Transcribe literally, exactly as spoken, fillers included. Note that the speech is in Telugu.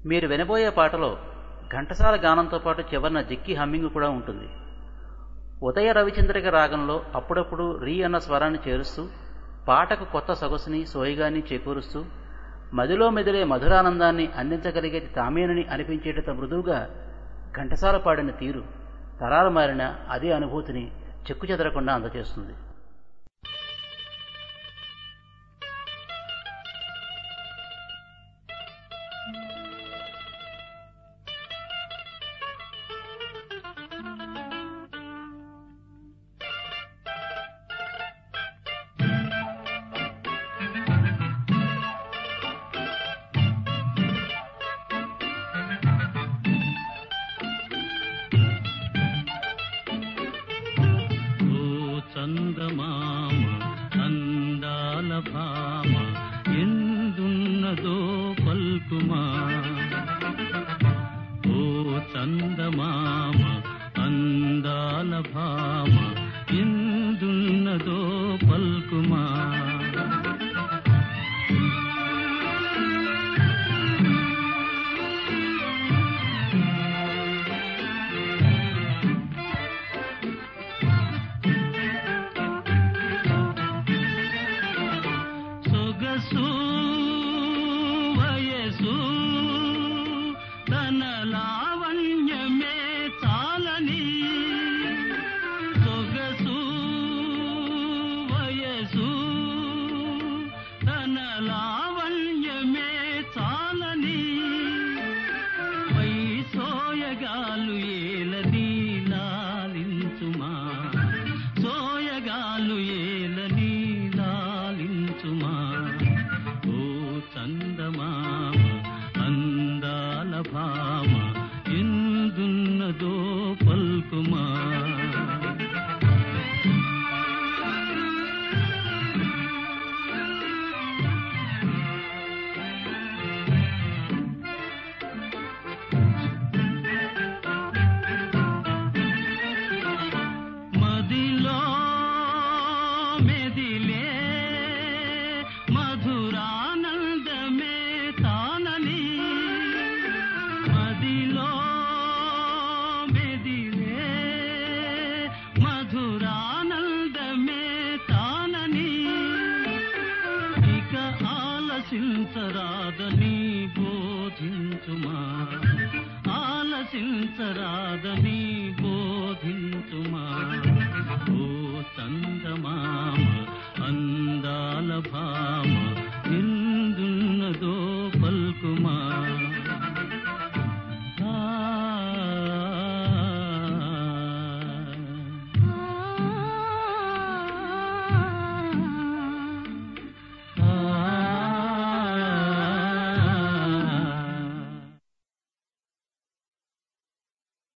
మీరు వినబోయే పాటలో ఘంటసాల గానంతో పాటు చివరన జిక్కి హమ్మింగ్ కూడా ఉంటుంది. ఉదయ రవిచంద్రిక రాగంలో అప్పుడప్పుడు రీ అన్న స్వరాన్ని చేరుస్తూ పాటకు కొత్త సొగసుని సోయిగాన్ని చేకూరుస్తూ మదిలో మెదిలే మధురానందాన్ని అందించగలిగేది తామేనని అనిపించేటంత మృదువుగా ఘంటసాల పాడిన తీరు తరాలు మారిన అదే అనుభూతిని చెక్కు చెదరకుండా అందజేస్తుంది.